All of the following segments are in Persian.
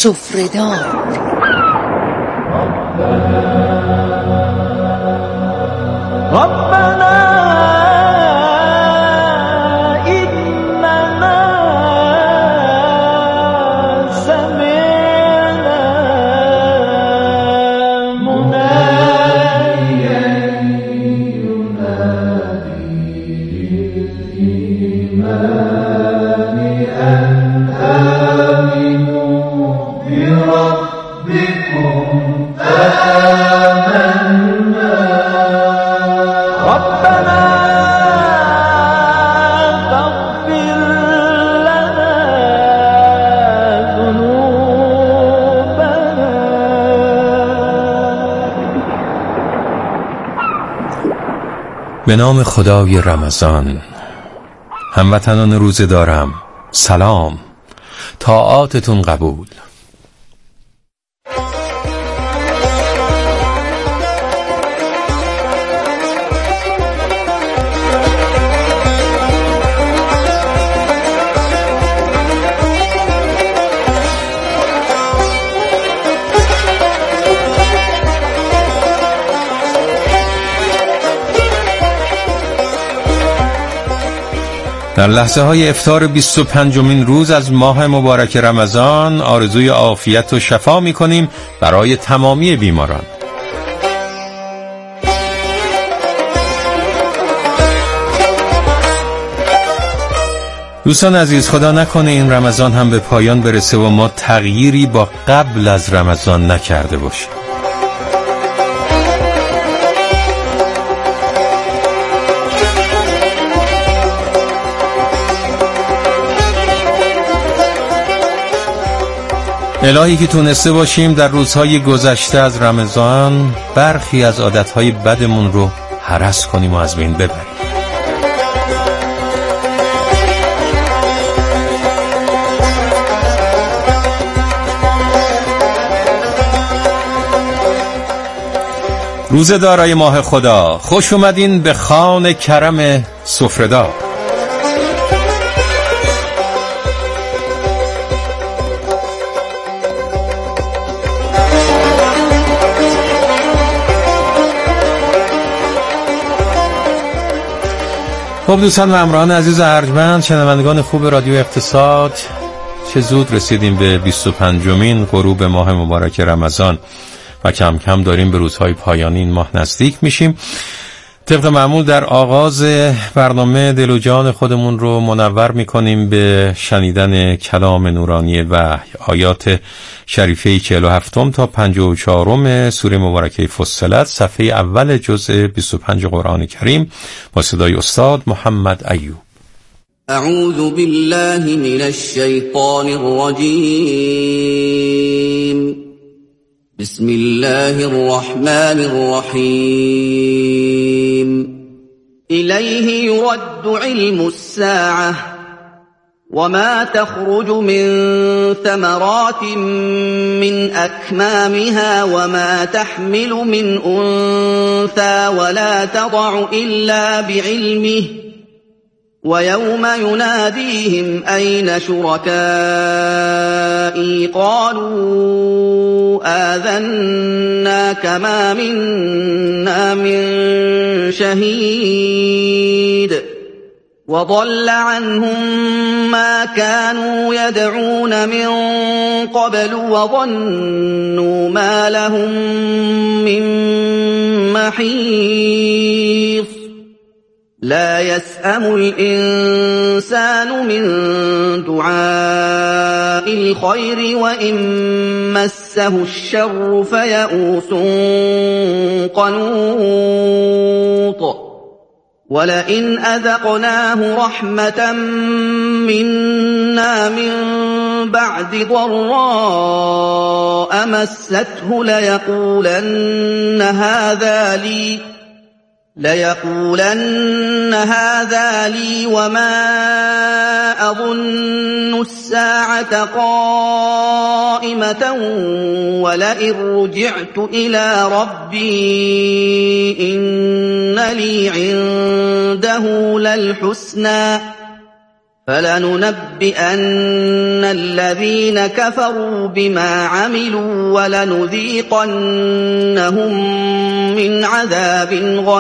سفره‌دار. به نام خدای رمضان. هموطنان روزه دارم سلام، طاعاتتون قبول. در لحظه های افطار 25مین روز از ماه مبارک رمضان آرزوی عافیت و شفا می کنیم برای تمامی بیماران. دوستان عزیز، خدا نکنه این رمضان هم به پایان برسه و ما تغییری با قبل از رمضان نکرده باشیم. الهی که تونسته باشیم در روزهای گذشته از رمضان برخی از عادتهای بدمون رو هرس کنیم و از بین ببریم. روزه دارای ماه خدا، خوش اومدین به خوان کرم سفره‌دار. خب دوستان و همراهان عزیز ارجمند، شنوندگان خوب رادیو اقتصاد، چه زود رسیدیم به 25مین غروب ماه مبارک رمضان و کم کم داریم به روزهای پایانی این ماه نزدیک میشیم. طبق معمول در آغاز برنامه دل و جان خودمون رو منور میکنیم به شنیدن کلام نورانی وحی، آیات شریفه 47 تا 54 سوره مبارکه فصلت، صفحه اول جزء 25 قرآن کریم، با صدای استاد محمد ایوب. اعوذ بالله من الشیطان الرجیم. بسم الله الرحمن الرحیم. إليه يرد علم الساعة وما تخرج من ثمرات من أكمامها وما تحمل من أنثى ولا تضع إلا بعلمه ويوم يناديهم أين شركائي قالوا آذناك ما منا من شهيد وضل عنهم ما كانوا يدعون من قبل وظنوا ما لهم من محيص لا يسأم الإنسان من دعاء الخير وإن مسه الشر فيئوس قنوط ولئن أذقناه رحمة منا من بعد ضراء مسته ليقولن هذا لي وما أظن الساعة قائمة ولئن رجعت إلى ربي إن لي عنده للحسنى فلننبئن الذين كفروا بما عملوا ولنذيقنهم من عذاب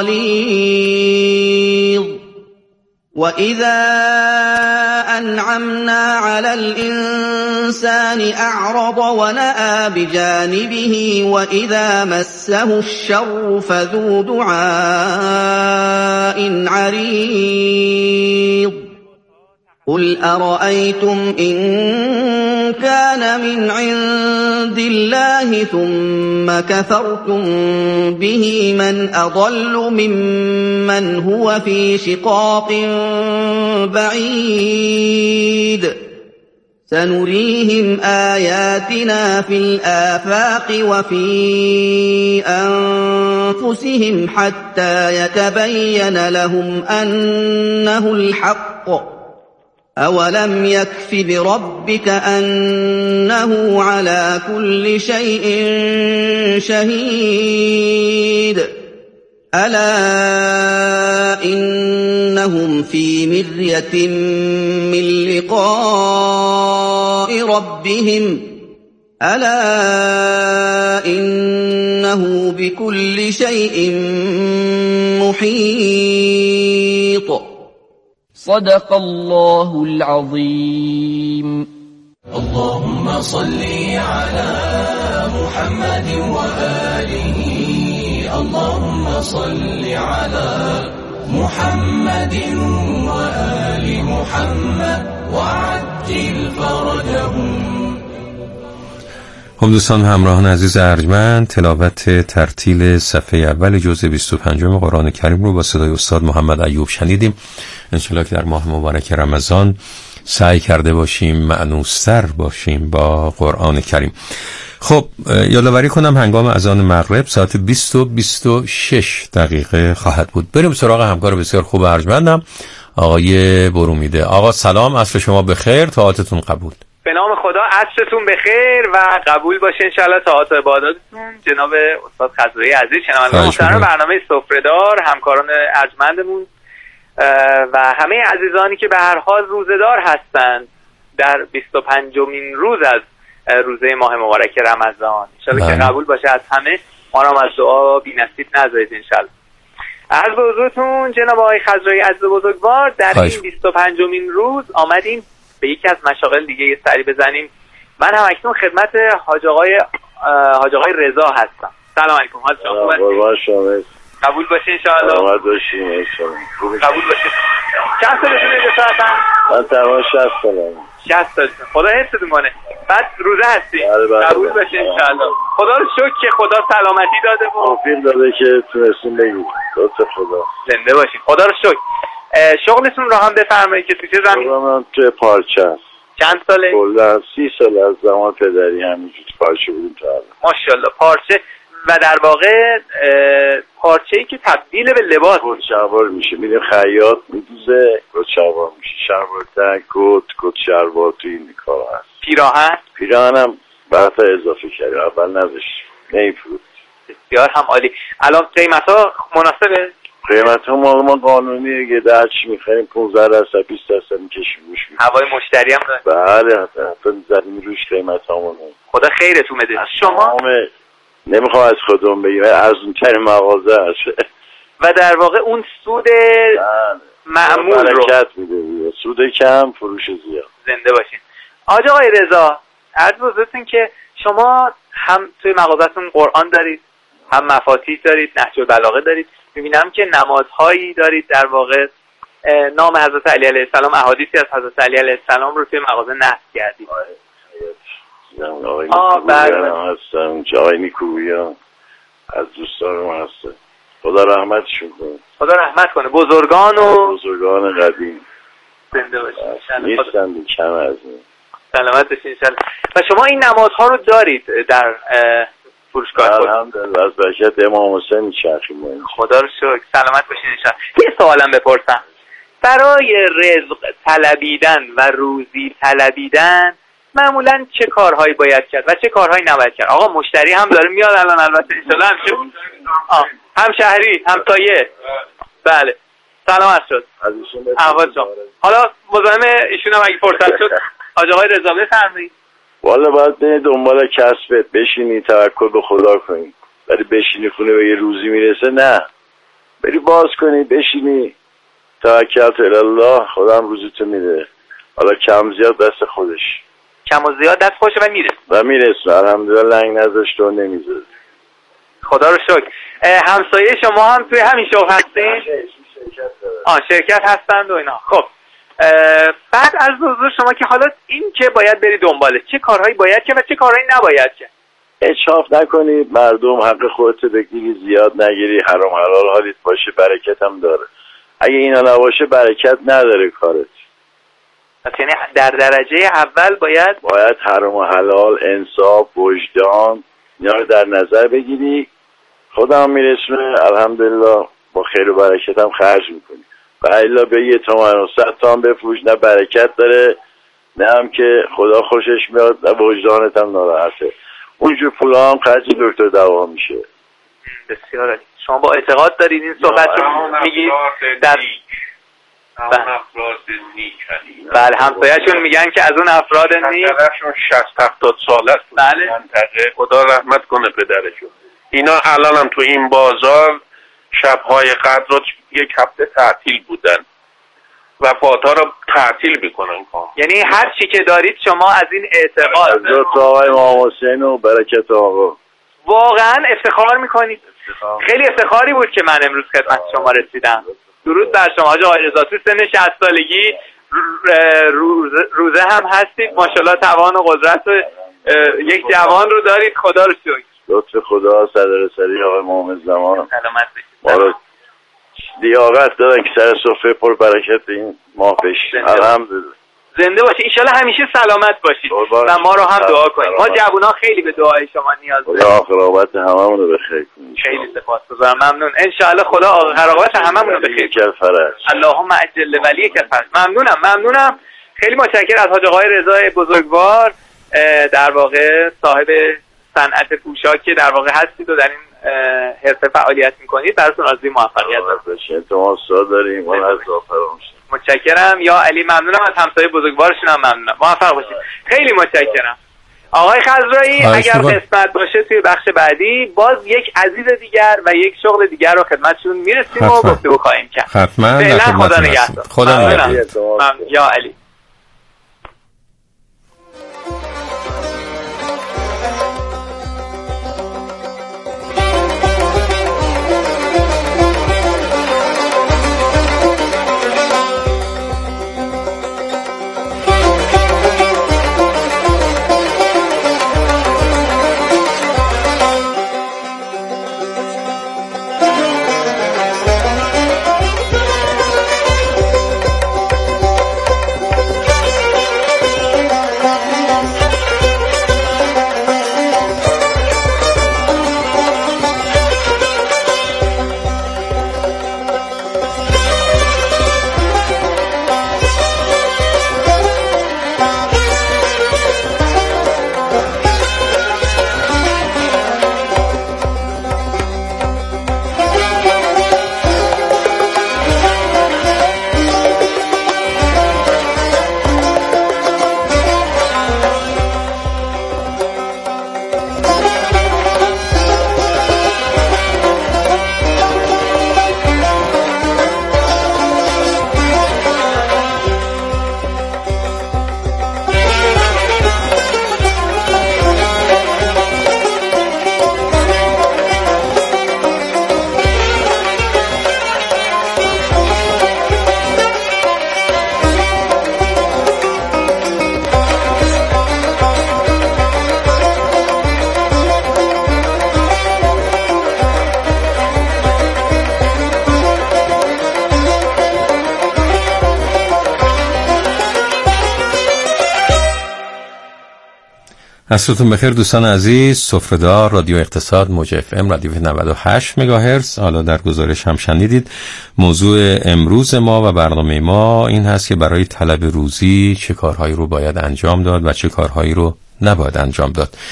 غليظ وإذا أنعمنا على الإنسان أعرض ونأى بجانبه وإذا مسه الشر فذو دعاء عريض قل أرأيتم إن كان من عند الله ثم كفرتم به من أضل ممن هو في شقاق بعيد سنريهم آياتنا في الآفاق وفي أنفسهم حتى يتبين لهم أنه الحق أولم يكف بربك أنه على كل شيء شهيد ألا إنهم في مرية من لقاء ربهم ألا إنه بكل شيء محيط صدق الله العظيم. اللهم صل على محمد وآله اللهم صل على محمد وآل محمد وعجل فرجهم. خب دوستان همراهان عزیز ارجمند، تلاوت ترتیل صفحه اول جزء 25 قرآن کریم رو با صدای استاد محمد ایوب شنیدیم. انشالله که در ماه مبارک رمضان سعی کرده باشیم مأنوس‌تر باشیم با قرآن کریم. خب یادآوری کنم هنگام اذان مغرب ساعت 20:26 خواهد بود. بریم سراغ همکار بسیار خوب ارجمندم آقای برومیده. آقا سلام، عصر شما بخیر، طاعتتون قبول. به نام خدا عصرتون بخیر و قبول باشه انشالله طاعات و عباداتتون. جناب استاد خضرایی عزیز، شنوندگان محترم برنامه سفره‌دار، همکاران ارجمندمون و همه عزیزانی که به هر حال روزه‌دار هستند در 25مین روز از روزه ماه مبارک رمضان، انشالله که قبول باشه از همه. ما را از دعا بی‌نصیب نذارید انشالله. عرض به حضورتون جناب آقای خضرایی عزیز بزرگوار، در این 25مین روز آمدیم به یکی از مشاغل دیگه یه سری بزنیم. من هم اکنون خدمت حاج آقای رضا هستم. سلام علیکم حاج آقا. قبول باشه انشاءالله. قبول باشه. چند سالتونه جسارتن؟ من تمام 60 سالم. 60 سالتون. خدا حفظتون کنه. بعد روزه هستی؟ قبول باشه انشاءالله. خدا رو شکر که خدا سلامتی داده و توفیق داده که تونستیم بگید. لطف خدا. زنده باشید. خدا رو شکر. شغلتون رو هم بفرمایید که تو چه زمین؟ من توی پارچه هست. چند ساله؟ کلا 30 سال از زمان پدری همینجور پارچه بودیم تا الان. ماشاءالله. پارچه و در واقع پارچه‌ای که تبدیل به لباس کت شلوار میشه. میریم خیاط میدوزه کت شلوار میشه. شلوار تنگ کت شلوار تو این کارا هست. پیراهنم بعد اضافه کردیم. اول نداشت. نمی‌فروخت. بسیار هم عالی. الان قیمت‌ها مناسبه؟ قیمت‌ها ما قانونیه که در چی می‌خریم 15% 20% می‌کشیم روش. هوای مشتری هم داره. بله حتی زدیم روش قیمت‌هامون. خدا خیرتون بده. شما نمیخوام از خودم بگم ارزان‌ترین مغازه هست و در واقع اون سود معمول رو برکت میده. سود کم فروش زیاد. زنده باشین. آقای رضا، عرض بزرگتون که شما هم توی مغازه‌تون قرآن دارید، هم مفاتیح دارید، نهج البلاغه دارید. می‌بینم که نمازهایی دارید، در واقع نام حضرت علی علیه السلام، احادیثی از حضرت علی علیه السلام رو توی مغازه نصب کردید. هستم جای نیکویان از دوستانم هستم. خدا رحمتشون کنه. خدا رحمت کنه. بزرگان قدیم زنده باشین. نیستن کم از این. سلامت باشین انشالله. و شما این نمازها رو دارید در فروشگاه خود؟ الحمدلله از برکت امام حسین چرخیم. خدا رو شکر. سلامت باشین انشالله. یه سوالم بپرسم. برای رزق طلبیدن و روزی طلبیدن معمولا چه کارهایی باید کرد و چه کارهایی نباید کرد؟ آقا مشتری هم داره میاد الان، البته انشالله هم شهری همسایه. بله سلامت شد. احوالتون. حالا مزاحم ایشون هم اگه فرصت شد آقای رضا بفرمایید. والا باید بری دنبال کسبت، بشینی توکل به خدا کنی. ولی بشینی خونه به یه روزی میرسه نه. بری باز کنی، بشینی توکلت الله، خدا هم روزتو میده. حالا کم زیاد دست خودش. کم و زیاد دست خودش و میرسه. الحمدلله لنگ نذاشت و نمیذاره. خدا رو شکر. همسایه شما هم توی همین شغل هستین؟ شرکت هستند و اینا. خب بعد از حضور شما که حالا این که باید بری دنباله، چه کارهایی باید که و چه کارهایی نباید که؟ اچاف نکنی، مردم حق خودت بگیری، زیاد نگیری، حرام حلال حالیت باشه، برکت هم داره. اگه اینا نباشه برکت نداره کارت. یعنی در درجه اول باید حرام و حلال، انصاف، وجدان اینا رو در نظر بگیری. خدا هم میرسونه، الحمدلله با خیر و برکت هم خرج میکنی. و الا به 1 تومن و 100 تومن بفروش، نه برکت داره نه هم که خدا خوشش میاد، نه وجدانت هم ناراحته. اونجور پولا هم خرج دکتر دوا میشه. بسیار عالی. شما با اعتقاد دارید این صحبت رو میگید در افراد نیک. بله، همسایه‌شون میگن که از اون افراد نیک، پدرشون 60-70 ساله است. بله. منطقه خدا رحمت کنه پدرشون. اینا الان هم تو این بازار شب‌های قدر رو 1 هفته تعطیل بودن. وفات‌ها رو تعطیل میکنن کام. یعنی هر چی که دارید شما از این اعتقاد از لطف آقای امام حسین و برکت آقا واقعا افتخار میکنید. خیلی افتخاری بود که من امروز خدمت شما رسیدم. درود بر شما حاج آقای رضا. تو سن 60 سالگی روزه هم هستید، ماشاءالله توان و قدرت یک جوان رو دارید. خدا رو شکر. لطف خدا صدر سری آقای محمد زمان سلامت ما رو لیاقت دادن که سر سفره پر برکت این ماه بشین. الحمدلله. زنده باشید. ان شاءالله همیشه سلامت باشید و ما رو هم دعا کنید. ما جوونا خیلی به دعای شما نیاز داریم. خدا قرابت هممون رو بخیر کنه. خیلی سپاسگزارم. ممنون. ان شاءالله خدا قرابت هممون رو بخیر کنه. اللهم عجل ولیک الفرج. ممنونم. خیلی متشکرم از حاج آقای رضا بزرگوار، در واقع صاحب صنعت پوشاک که در واقع هستید و در این حرفه فعالیت میکنید. براتون آرزوی موفقیت دارم. تو استاد داریم. من از متشکرم. یا علی ممنونم. از همسایه بزرگوارشون هم ممنونم. موفق باشید. خیلی متشکرم. آقای خضرایی اگر قسمت باشه توی بخش بعدی باز یک عزیز دیگر و یک شغل دیگر رو خدمتشون میرسیم و گفتگو خواهیم کرد. حتما. خدا نگهدار. خدا نگهدار. یا علی. عصرتون بخیر دوستان عزیز. سفره‌دار رادیو اقتصاد موج اف ام رادیو 98 مگاهرتز. حالا در گزارش هم شنیدید موضوع امروز ما و برنامه ما این هست که برای طلب روزی چه کارهایی رو باید انجام داد و چه کارهایی رو نباید انجام داد.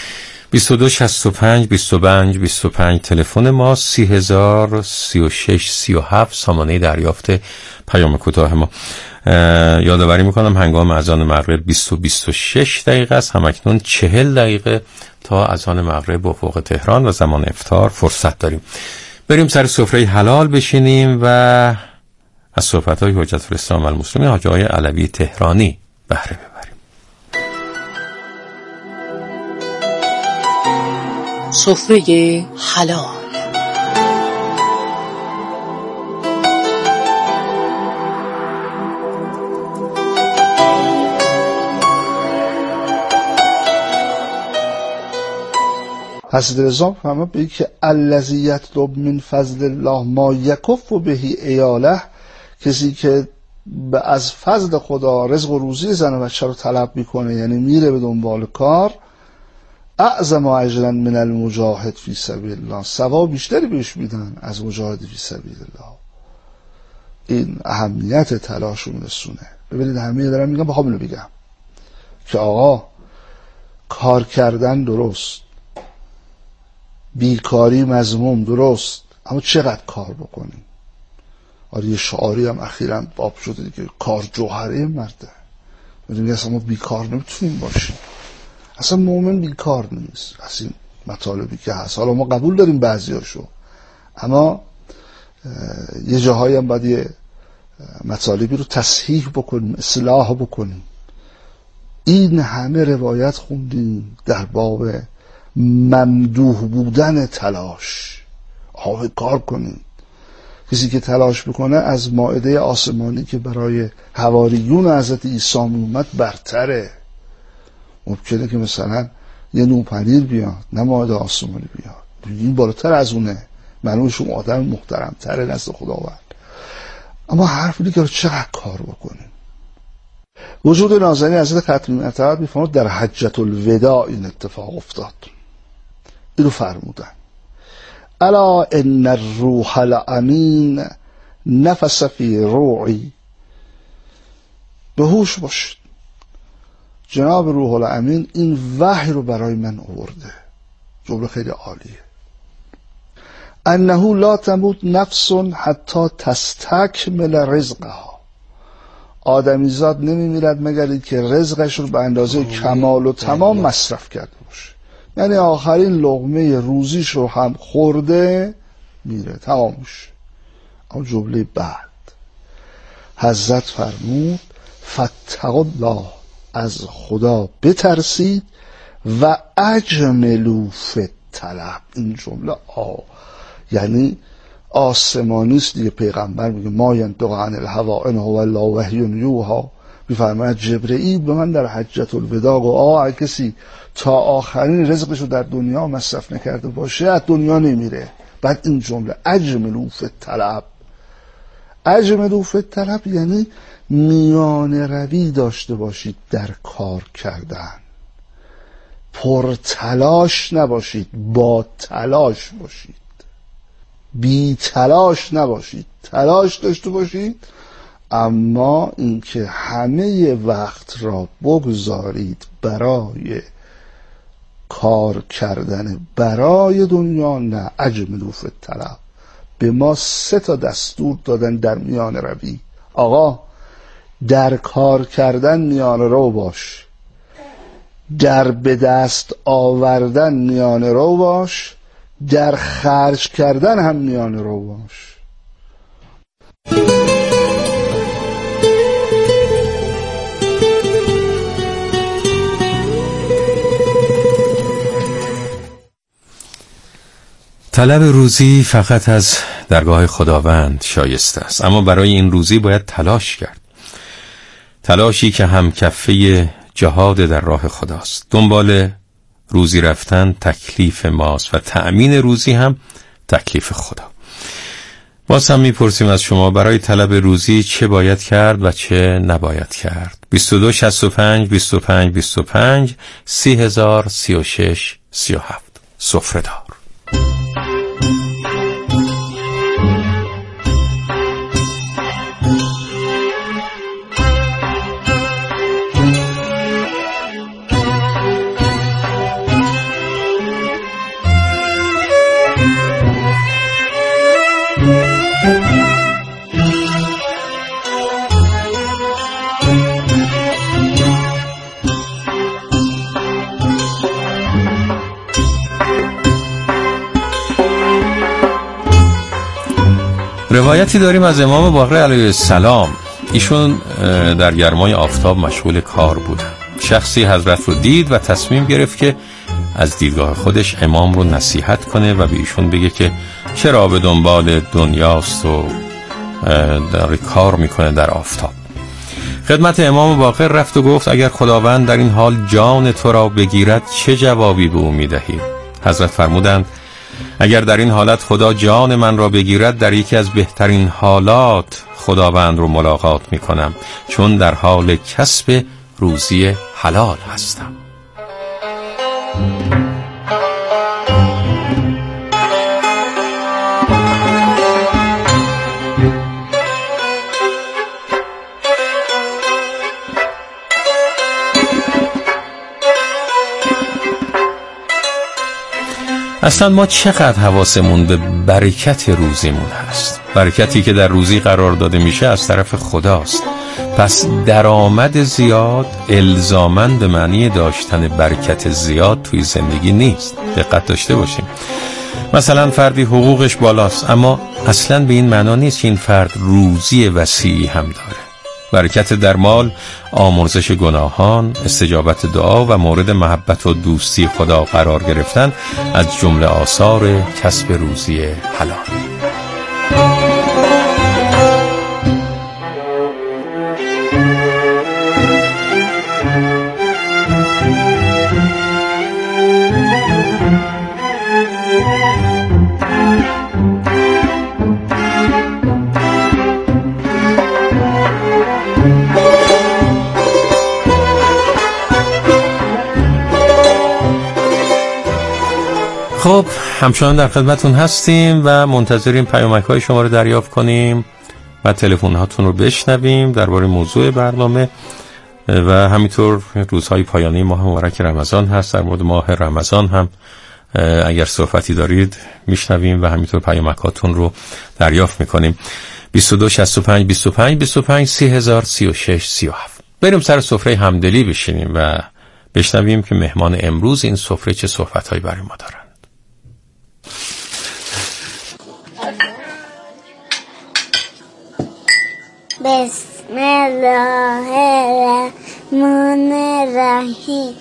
22 65 25 25 تلفن ما، 30 36 37 سامانه دریافت پیام کوتاه ما. یادآوری میکنم هنگام اذان مغرب 20 و 26 دقیقه است. همکنون 40 دقیقه تا اذان مغرب افق تهران و زمان افطار فرصت داریم. بریم سر سفره حلال بشینیم و از صحبت‌های حجت الاسلام و المسلمین حاج آقای علوی تهرانی بهره ببریم. سفره حلال. حضرت رضا فرمود به که الذی یطلب من فضل الله ما یکف بهی عیاله، کسی که از فضل خدا رزق و روزی زن و بچه رو طلب میکنه، یعنی میره به دنبال کار، اعظم اجرا من المجاهد فی سبیل الله، ثواب بیشتری بهش میدن از مجاهد فی سبیل الله. این اهمیت تلاش رو میرسونه. ببینید همه دارن میگن بخوام اینو بگم که آقا کار کردن درست، بیکاری مذموم درست، اما چقدر کار بکنیم؟ آره یه شعاری هم اخیراً باب شده که کار جوهره مرده. میگن اصلا ما بیکار نمیتونیم باشیم، اصلا مومن بیکار نیست. از این مطالبی که هست، حالا ما قبول داریم بعضیاشو، اما یه جاهایی هم باید یه مطالبی رو تصحیح بکنیم، اصلاح بکنیم. این همه روایت خوندیم در باب ممدوح بودن تلاش. آقا کار کنیم. کسی که تلاش بکنه از مائده آسمانی که برای حواریون حضرت عیسی اومد برتره. ممکنه که مثلا یه نوع پنیر بیاد، نه مائده آسمانی بیاد، این بالاتر از اونه، منوش اون آدم محترم تره نزد خداوند. اما حرف اینه که چقدر کار بکنیم. وجود نازنین حضرت ختمی العتبات میفرماد در حجة الوداع این اتفاق افتاد. اینو فرمودن الا ان الروح الامین نفس فی روعی. به هوش باشید، جناب روح الامین این وحی رو برای من آورده. جمله خیلی عالیه. انه لا تموت نفس حتی تستکمل رزقها. آدمیزاد نمیمیرد مگر که رزقش رو به اندازه کمال و تمام مصرف کرده باشه، یعنی آخرین لقمه روزیش رو هم خورده میره، تمام میشه. اما جمله بعد حضرت فرمود فاتقوا الله، از خدا بترسید و اجملوا فی الطلب. این جمله یعنی آسمانی است دیگه. پیغمبر میگه ما ینطق عن الهوی ان هو الا وحی یوحی. میفرماید جبرئیل به من در حجة الوداع گفت کسی تا آخرین رزقشو در دنیا مصرف نکرده باشه از دنیا نمیره. بعد این جمله اجملوا فی الطلب. اجملوا فی الطلب یعنی میانه روی داشته باشید در کار کردن، پر تلاش نباشید، با تلاش باشید، بی تلاش نباشید، تلاش داشته باشید، اما اینکه همه وقت را بگذارید برای کار کردن برای دنیا، نه. اجملوا فی الطلب. به ما 3 دستور دادن در میان روی. آقا در کار کردن میانه رو باش، در به دست آوردن میانه رو باش، در خرج کردن هم میانه رو باش. طلب روزی فقط از درگاه خداوند شایسته است، اما برای این روزی باید تلاش کرد. تلاشی که هم کفه جهاد در راه خداست. دنبال روزی رفتن تکلیف ماست و تأمین روزی هم تکلیف خدا. باز هم میپرسیم از شما برای طلب روزی چه باید کرد و چه نباید کرد. 22 65 25 25 30 36 37 سفره دار. روایتی داریم از امام باقر علیه السلام. ایشون در گرمای آفتاب مشغول کار بودن. شخصی حضرت رو دید و تصمیم گرفت که از دیدگاه خودش امام رو نصیحت کنه و به ایشون بگه که چرا به دنبال دنیاست و داره کار میکنه در آفتاب. خدمت امام باقر رفت و گفت اگر خداوند در این حال جان تو را بگیرد چه جوابی به او میدهی؟ حضرت فرمودند اگر در این حالت خدا جان من را بگیرد در یکی از بهترین حالات خداوند رو ملاقات میکنم، چون در حال کسب روزی حلال هستم. اصلا ما چقدر حواسمون به برکت روزیمون هست؟ برکتی که در روزی قرار داده میشه از طرف خداست. پس درآمد زیاد الزاماً به معنی داشتن برکت زیاد توی زندگی نیست. دقت داشته باشیم. مثلا فردی حقوقش بالاست، اما اصلا به این معنا نیست که این فرد روزی وسیعی هم داره. برکت در مال، آمرزش گناهان، استجابت دعا و مورد محبت و دوستی خدا قرار گرفتن از جمله آثار کسب روزی حلال. خب همچنان در خدمتون هستیم و منتظریم پیامک‌های شما رو دریافت کنیم و تلفن‌هاتون رو بشنویم درباره موضوع برنامه و همینطور روزهای پایانی ماه مبارک رمضان هست. در مورد ماه رمضان هم اگر صحبتی دارید میشنویم و همینطور پیامک‌هاتون رو دریافت میکنیم. 22 65 25 25 3000 36 37. بریم سر سفره همدلی بشینیم و بشنویم که مهمان امروز این سفره چه صحبت‌هایی برای ما دارن. بسم الله الرحمن الرحیم.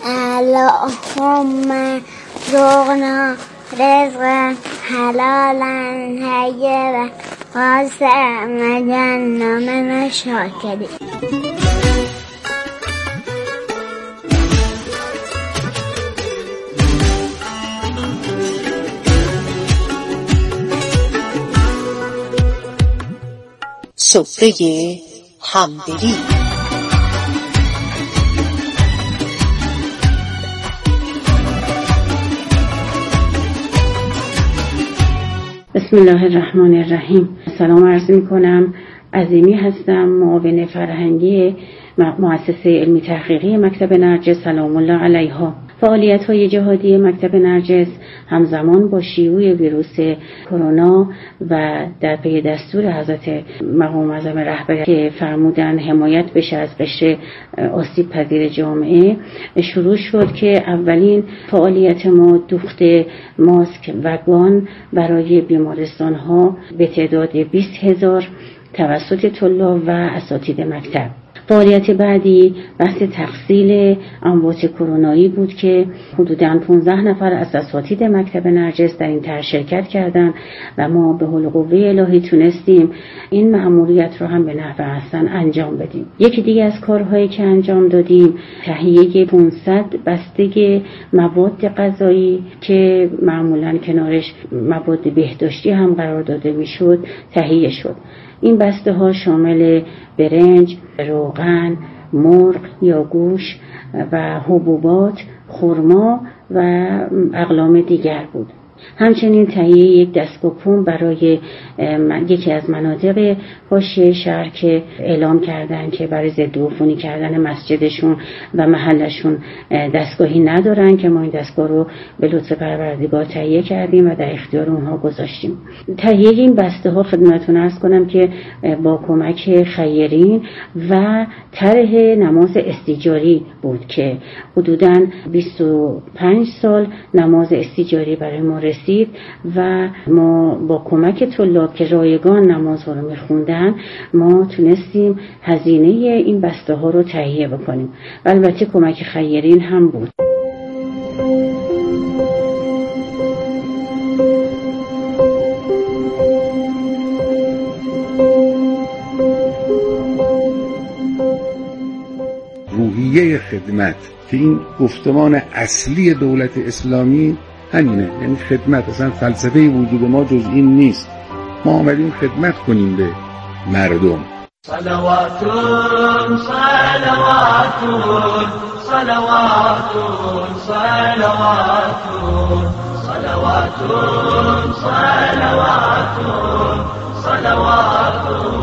اللهم رزقنا رزقا حلالا طیبا واسعا وجعلنا من الشاکرین. سفره همدلی. بسم الله الرحمن الرحیم. سلام عرض می کنم. عظیمی هستم، معاون فرهنگی مؤسسه علمی تحقیقی مکتب نرجس سلام الله علیها. فعالیت‌های جهادی مکتب نرجس همزمان با شیوع ویروس کرونا و در پی دستور حضرت مقام معظم رهبر که فرمودن حمایت بشه از قشر آسیب پذیر جامعه شروع شد که اولین فعالیت ما دوخت ماسک و گان برای بیمارستان‌ها به تعداد 20,000 توسط طلاب و اساتید مکتب. فعالیت بعدی بحث تحصیل اموات کرونایی بود که حدوداً 15 نفر از اساتید مکتب نرجس در این طرح شرکت کردند و ما به حول قوه الهی تونستیم این مأموریت رو هم به نحو احسن انجام بدیم. یکی دیگه از کارهایی که انجام دادیم تهیه 500 بسته مواد غذایی که معمولاً کنارش مواد بهداشتی هم قرار داده میشد تهیه شد. این بسته ها شامل برنج، روغن، مرغ یا گوش و حبوبات، خرما و اقلام دیگر بود. همچنین تهیه یک دستگاه پمپ برای یکی از مناطق حاشیه شهر که اعلام کردن که برای ضد عفونی کردن مسجدشون و محلشون دستگاهی ندارن که ما این دستگاه رو به لطف پروردگار تهیه کردیم و در اختیار اونها گذاشتیم. تهیه این بسته ها خدمتتون عرض کنم که با کمک خیرین و طرح نماز استیجاری بود که حدوداً 25 سال نماز استیجاری برای ما رسید و ما با کمک طلاب که رایگان نمازها رو میخوندن ما تونستیم هزینه این بسته ها رو تهیه بکنیم و البته کمک خیرین هم بود. روحیه خدمت که این گفتمان اصلی دولت اسلامی همینه، یعنی خدمت. اصلا فلسفه وجود ما جز این نیست، ما آمدیم خدمت کنیم به مردم. صلوات صلوات صلوات صلوات صلوات صلوات صلوات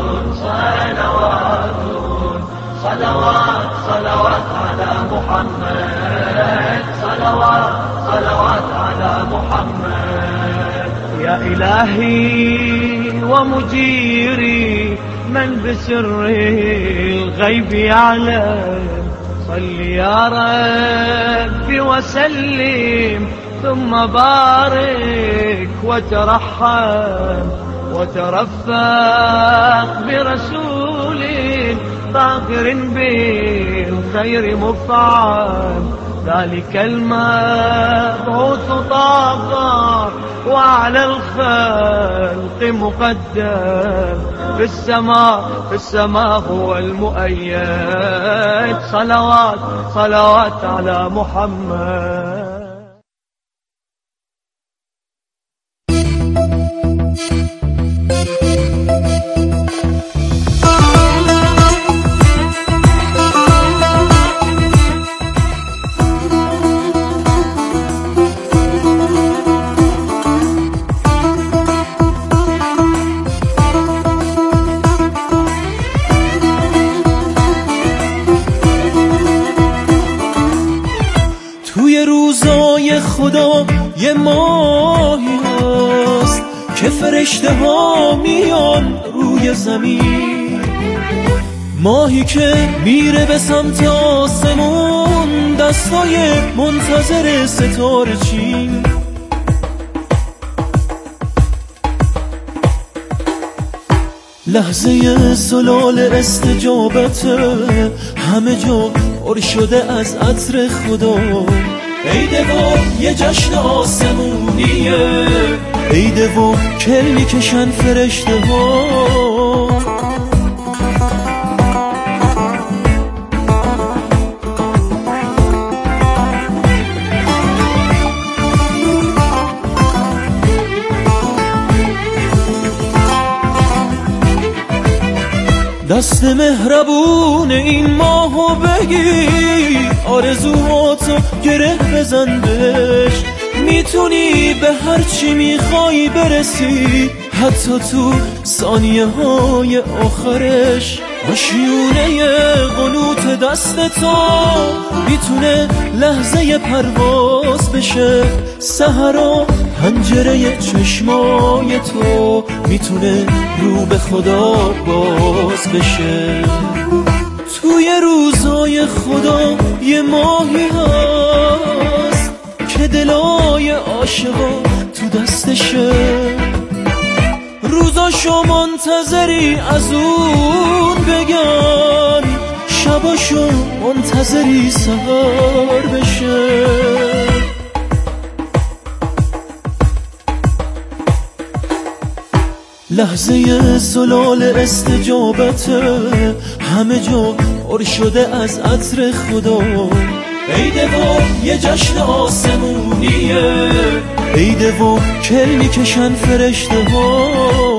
صلوات صلوات صلوات على محمد صلوات صلوات على محمد يا إلهي ومجيري من بسر الغيب يعلم صل يا ربي وسلم ثم بارك وترحم وترفق برسول طاهر بالخير مفعم ذلك المبعوث طاقا وعلى الخلق مقدم في السماء هو المؤيد صلوات صلوات على محمد. خدا یه ماهی هست که فرشته ها میان روی زمین، ماهی که میره به سمت آسمون، دستای منتظر ستاره چین. لحظه زلال استجابت همه جا پر شده از عطر خدا. عیده و یه جشن آسمونیه، عیده و کل میکشن فرشته ها. دست مهربون این ماهو بگیر، آرزوهاتو گره بزن بهش، میتونی به هر چی میخوای برسی، حتی تو ثانیه های آخرش. آشیونه قنوت دست تو میتونه لحظه پرواز بشه، سحرا پنجره چشمای تو میتونه رو به خدا باز بشه. توی روزای خدا یه ماهی هست که دلای عاشقا تو دستشه، روزاشو منتظری از اون بگن، شباشو منتظری سحر بشه. لحظه زلال استجابت همه جا پر شده از عطر خدا. عیده و یه جشن آسمونیه، عیده و کل میکشن فرشته ها.